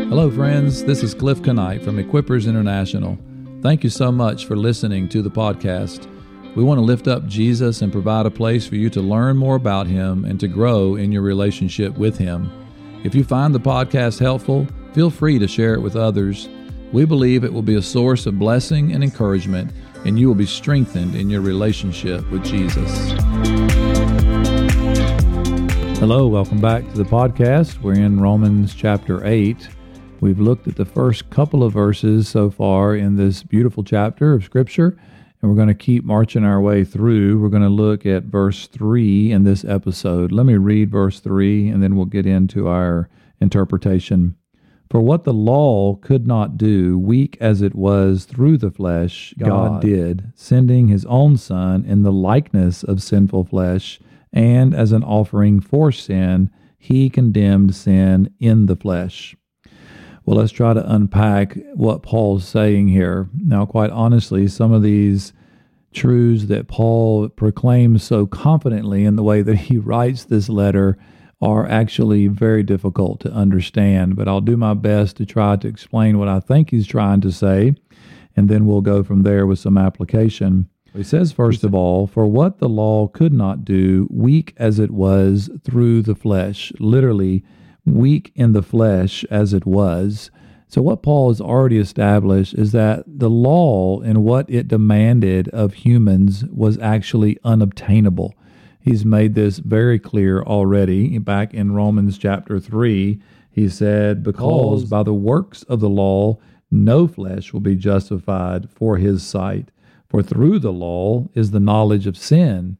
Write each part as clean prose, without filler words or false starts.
Hello, friends. This is Cliff Knight from Equippers International. Thank you so much for listening to the podcast. We want to lift up Jesus and provide a place for you to learn more about Him and to grow in your relationship with Him. If you find the podcast helpful, feel free to share it with others. We believe it will be a source of blessing and encouragement, and you will be strengthened in your relationship with Jesus. Hello, welcome back to the podcast. We're in Romans chapter 8. We've looked at the first couple of verses so far in this beautiful chapter of Scripture, and we're going to keep marching our way through. We're going to look at verse 3 in this episode. Let me read verse 3, and then we'll get into our interpretation. For what the law could not do, weak as it was through the flesh, God did, sending His own Son in the likeness of sinful flesh, and as an offering for sin, He condemned sin in the flesh. Well, let's try to unpack what Paul's saying here. Now, quite honestly, some of these truths that Paul proclaims so confidently in the way that he writes this letter are actually very difficult to understand, but I'll do my best to try to explain what I think he's trying to say, and then we'll go from there with some application. He says, first of all, for what the law could not do, weak as it was through the flesh, literally weak in the flesh as it was. So what Paul has already established is that the law and what it demanded of humans was actually unobtainable. He's made this very clear already. Back in Romans chapter 3, he said, because by the works of the law, no flesh will be justified for his sight. For through the law is the knowledge of sin.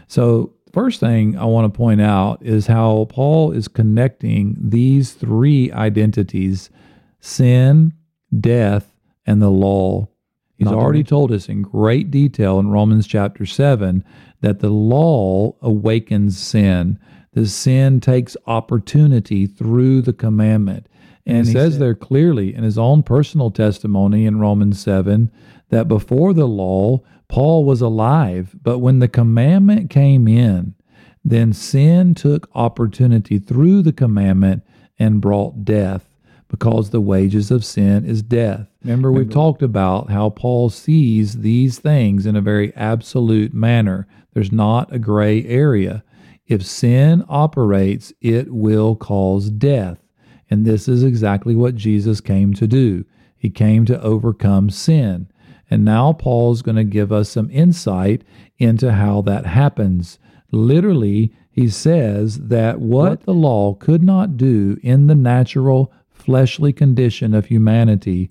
So first thing I want to point out is how Paul is connecting these three identities: sin, death, and the law. He's already told us in great detail in Romans chapter 7 that the law awakens sin. The sin takes opportunity through the commandment. And he says there clearly in his own personal testimony in Romans 7 that before the law, Paul was alive, but when the commandment came in, then sin took opportunity through the commandment and brought death, because the wages of sin is death. Remember, we've talked about how Paul sees these things in a very absolute manner. There's not a gray area. If sin operates, it will cause death. And this is exactly what Jesus came to do. He came to overcome sin. And now Paul's going to give us some insight into how that happens. Literally, he says that what the law could not do in the natural fleshly condition of humanity,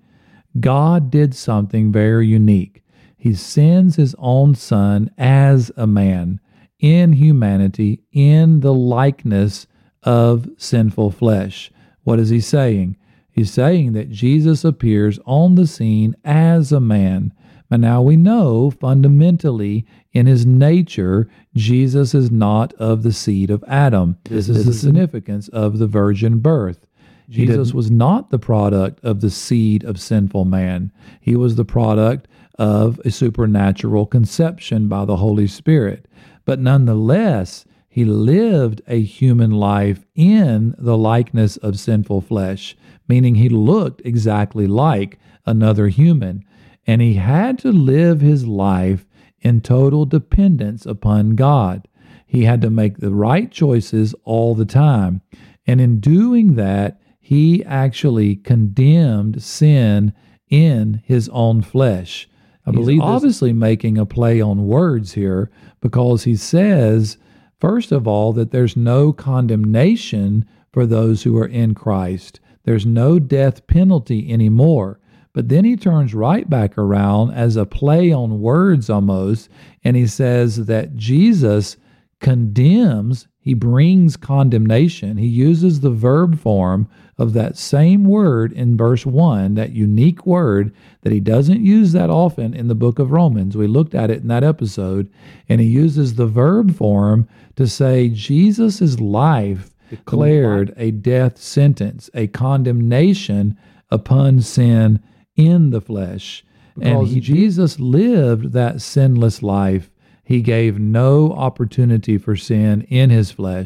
God did something very unique. He sends His own Son as a man in humanity, in the likeness of sinful flesh. What is he saying? He's saying that Jesus appears on the scene as a man. But now we know fundamentally in His nature, Jesus is not of the seed of Adam. This is the significance of the virgin birth. Jesus was not the product of the seed of sinful man. He was the product of a supernatural conception by the Holy Spirit. But nonetheless, He lived a human life in the likeness of sinful flesh, meaning He looked exactly like another human. And He had to live His life in total dependence upon God. He had to make the right choices all the time. And in doing that, He actually condemned sin in His own flesh. I believe He's obviously making a play on words here, because He says, first of all, that there's no condemnation for those who are in Christ. There's no death penalty anymore. But then He turns right back around as a play on words almost, and He says that Jesus condemns, He brings condemnation. He uses the verb form of that same word in verse 1, that unique word that He doesn't use that often in the book of Romans. We looked at it in that episode, and He uses the verb form to say Jesus' life declared a death sentence, a condemnation upon sin in the flesh. And Jesus lived that sinless life. He gave no opportunity for sin in His flesh.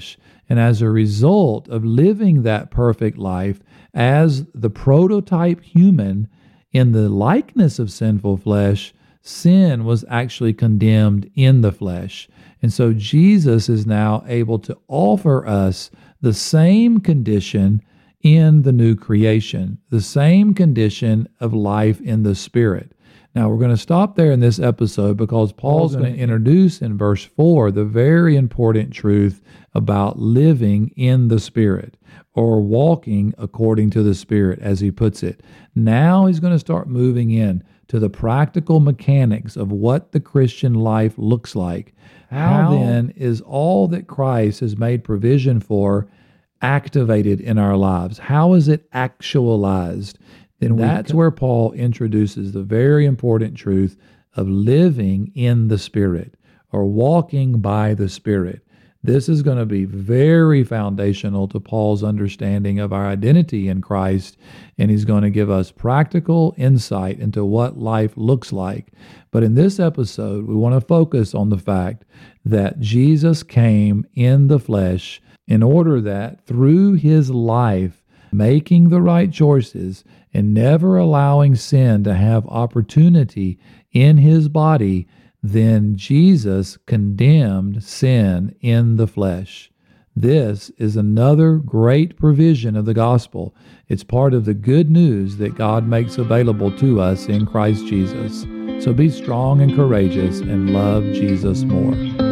And as a result of living that perfect life as the prototype human in the likeness of sinful flesh, sin was actually condemned in the flesh. And so Jesus is now able to offer us the same condition in the new creation, the same condition of life in the Spirit. Now, we're going to stop there in this episode because Paul's going to introduce in verse 4 the very important truth about living in the Spirit, or walking according to the Spirit, as he puts it. Now he's going to start moving in to the practical mechanics of what the Christian life looks like. How then is all that Christ has made provision for activated in our lives? How is it actualized? Then that's where Paul introduces the very important truth of living in the Spirit, or walking by the Spirit. This is going to be very foundational to Paul's understanding of our identity in Christ, and he's going to give us practical insight into what life looks like. But in this episode, we want to focus on the fact that Jesus came in the flesh in order that through his life, making the right choices and never allowing sin to have opportunity in his body, then Jesus condemned sin in the flesh. This is another great provision of the gospel. It's part of the good news that God makes available to us in Christ Jesus. So be strong and courageous and love Jesus more.